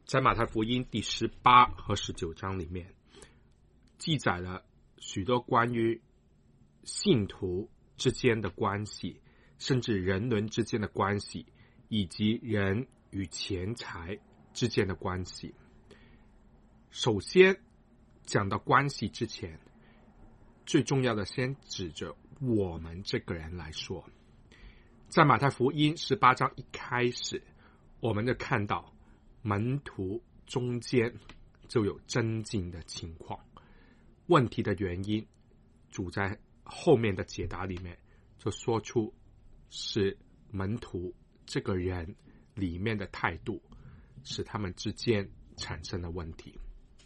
在马太福音第18和19章里面，记载了许多关于信徒之间的关系，甚至人伦之间的关系，以及人与钱财之间的关系。首先讲到关系之前，最重要的先指着我们这个人来说。在马太福音18章一开始，我们就看到门徒中间就有争竞的情况。问题的原因，主在后面的解答里面就说出是门徒这个人里面的态度使他们之间产生了问题。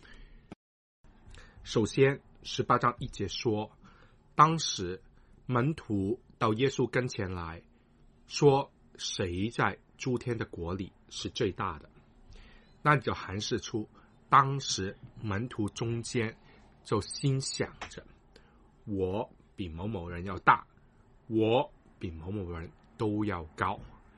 首先18章1节说，当时门徒到耶稣跟前来说，谁在诸天的国里是最大的？那就涵示出当时门徒中间就心想着，我比某某人要大，我比某某人都要高。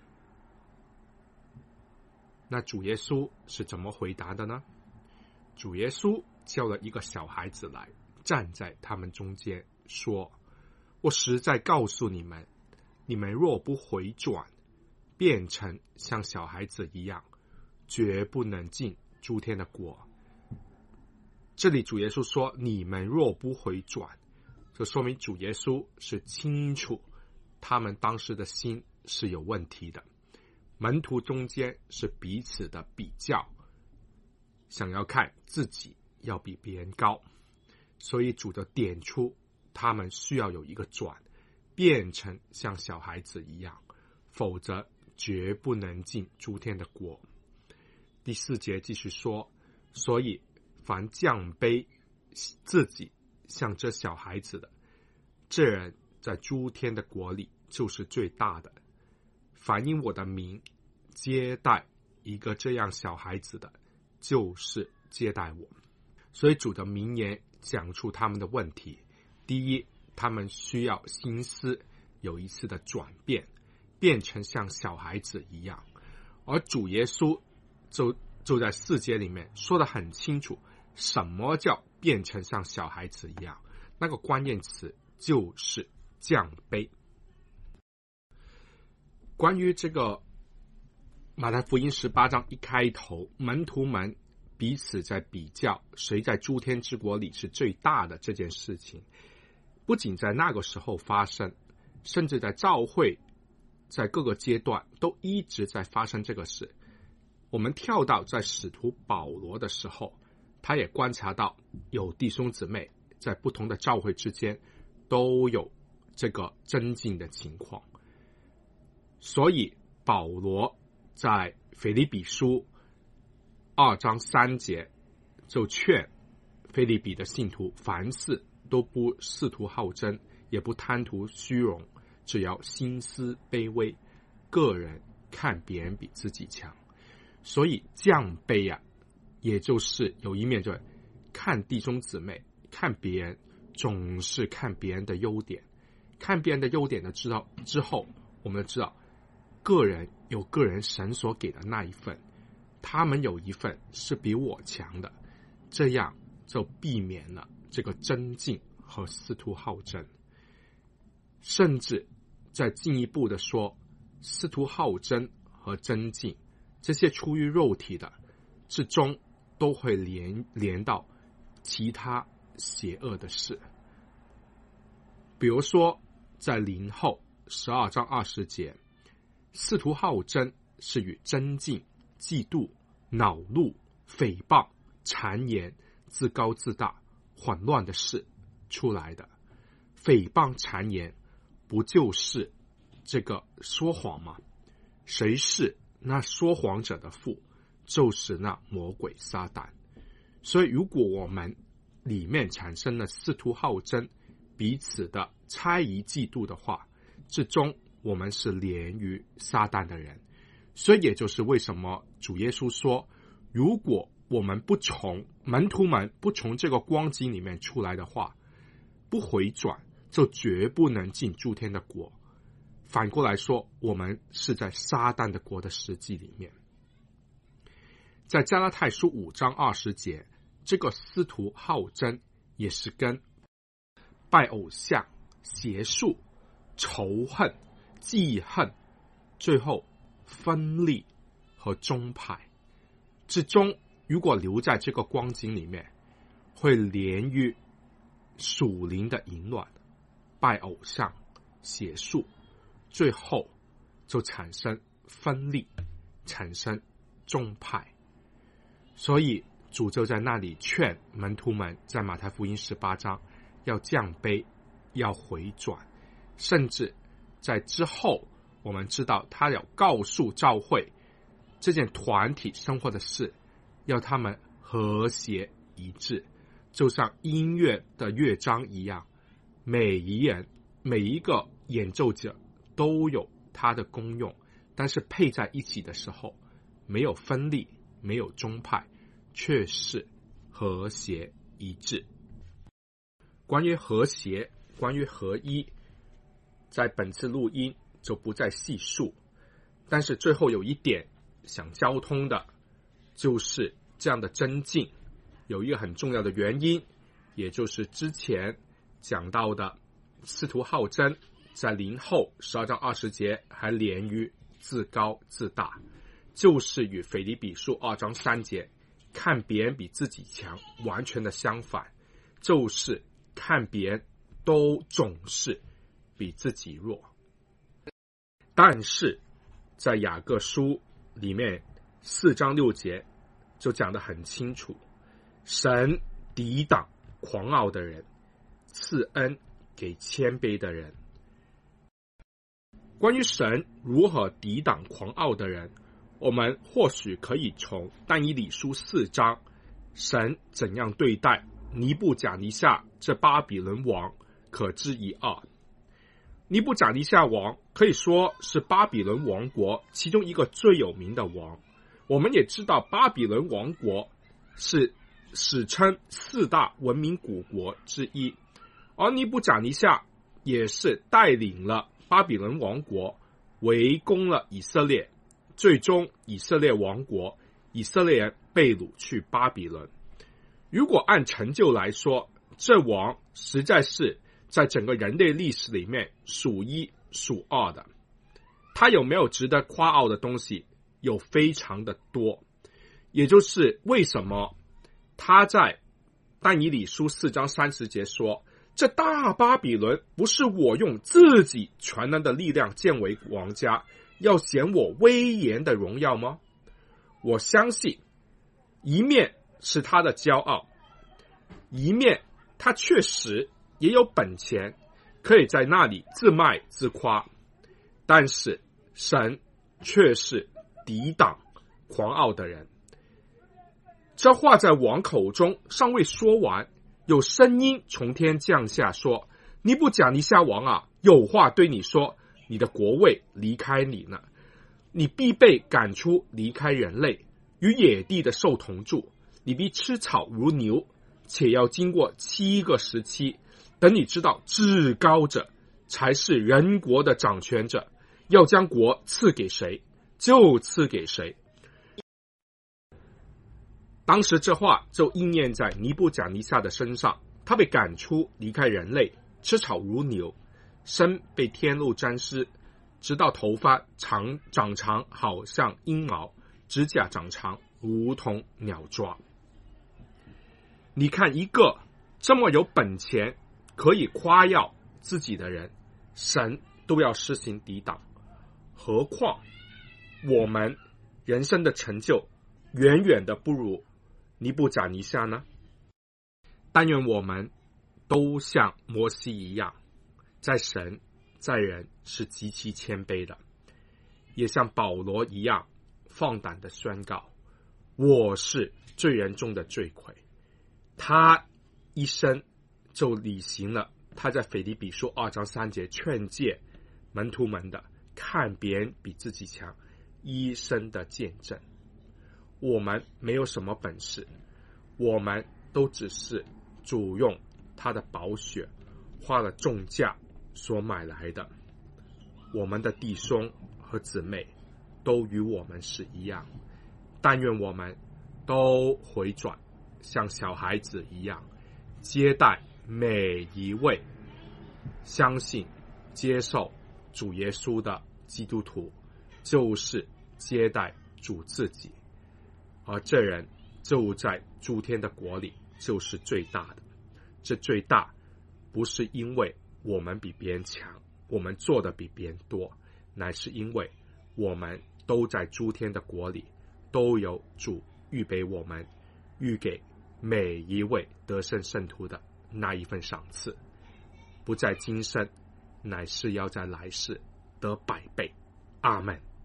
那主耶稣是怎么回答的呢？主耶稣叫了一个小孩子来，站在他们中间说，我实在告诉你们，你们若不回转，变成像小孩子一样，绝不能进诸天的国。这里主耶稣说你们若不回转，就说明主耶稣是清楚他们当时的心是有问题的。门徒中间是彼此的比较，想要看自己要比别人高，所以主就点出他们需要有一个转，变成像小孩子一样，否则绝不能进诸天的国。第4节继续说，所以凡降卑自己像这小孩子的，这人在诸天的国里就是最大的。凡因我的名接待一个这样小孩子的，就是接待我。所以主的名言讲出他们的问题。第一，他们需要心思有一次的转变，变成像小孩子一样。而主耶稣就在4节里面说得很清楚，什么叫变成像小孩子一样？那个关键词就是降卑。关于这个马太福音18章一开头，门徒们彼此在比较谁在诸天之国里是最大的这件事情，不仅在那个时候发生，甚至在教会在各个阶段都一直在发生这个事。我们跳到在使徒保罗的时候，他也观察到有弟兄姊妹在不同的教会之间都有这个争竞的情况。所以保罗在腓立比书2章3节就劝腓立比的信徒，凡事都不试图好争，也不贪图虚荣，只要心思卑微，个人看别人比自己强。所以降卑啊，也就是有一面就是看弟兄姊妹，看别人总是看别人的优点，看别人的优点的之后，我们就知道个人有个人神所给的那一份，他们有一份是比我强的，这样就避免了这个争竞和试图好争。甚至再进一步的说，试图好争和争竞，这些出于肉体的之中都会连到其他邪恶的事。比如说在林后12章20节，试图好争是与争竞、嫉妒、恼怒、诽谤、谗言、自高自大、混乱的事出来的。诽谤谗言不就是这个说谎吗？谁是那说谎者的父？就是那魔鬼撒旦。所以如果我们里面产生了试图好争、彼此的猜疑嫉妒的话，之中我们是连于撒旦的人。所以也就是为什么主耶稣说，如果我们门徒们不从这个光景里面出来的话，不回转，就绝不能进诸天的国。反过来说，我们是在撒旦的国的实际里面。 在加拉太书5章20节，这个司徒好争也是跟拜偶像、邪术、仇恨、记恨，最后分裂和宗派之中，如果留在这个光景里面，会连于属灵的淫乱、拜偶像、邪术，最后就产生分裂，产生宗派。所以主就在那里劝门徒们，在马太福音18章要降卑，要回转，甚至在之后我们知道他要告诉教会这件团体生活的事，要他们和谐一致，就像音乐的乐章一样，每一个演奏者都有它的功用，但是配在一起的时候，没有分裂，没有宗派，却是和谐一致。关于和谐，关于合一，在本次录音就不再细述，但是最后有一点想交通的，就是这样的增进有一个很重要的原因，也就是之前讲到的司徒好争在临后12章20节还连于自高自大，就是与腓立比书2章3节看别人比自己强完全的相反，就是看别人都总是比自己弱。但是在雅各书里面4章6节就讲得很清楚，神抵挡狂傲的人，赐恩给谦卑的人。关于神如何抵挡狂傲的人，我们或许可以从但以理书4章神怎样对待尼布甲尼撒这巴比伦王可知一二。尼布甲尼撒王可以说是巴比伦王国其中一个最有名的王，我们也知道巴比伦王国是史称4大文明古国之一，而尼布甲尼撒也是带领了巴比伦王国围攻了以色列，最终以色列亡国，以色列人被掳去巴比伦。如果按成就来说，这王实在是在整个人类历史里面数一数二的。他有没有值得夸傲的东西？有非常的多。也就是为什么他在但以理书4章30节说，这大巴比伦不是我用自己全能的力量建为王家，要显我威严的荣耀吗？我相信一面是他的骄傲，一面他确实也有本钱可以在那里自卖自夸，但是神却是抵挡狂傲的人。这话在王口中尚未说完，有声音从天降下说，尼布甲尼撒王啊，有话对你说，你的国位离开你呢，你必被赶出，离开人类，与野地的兽同住，你必吃草如牛，且要经过7个时期，等你知道至高者才是人国的掌权者，要将国赐给谁就赐给谁。当时这话就应验在尼布甲尼撒的身上，他被赶出，离开人类，吃草如牛，身被天露沾湿，直到头发长好像鹰毛，指甲长长如同鸟爪。你看，一个这么有本钱可以夸耀自己的人，神都要施行抵挡，何况我们人生的成就远远的不如尼布甲尼撒呢？但愿我们都像摩西一样，在神在人是极其谦卑的，也像保罗一样放胆的宣告，我是罪人中的罪魁。他一生就履行了他在腓立比书2章3节劝诫门徒们的看别人比自己强一生的见证。我们没有什么本事，我们都只是主用他的宝血花了重价所买来的。我们的弟兄和姊妹都与我们是一样，但愿我们都回转，像小孩子一样接待每一位相信接受主耶稣的基督徒，就是接待主自己，而这人就在诸天的国里就是最大的。这最大不是因为我们比别人强，我们做的比别人多，乃是因为我们都在诸天的国里，都有主预备我们，预给每一位得胜圣徒的那一份赏赐，不在今生，乃是要在来世得100倍。阿们。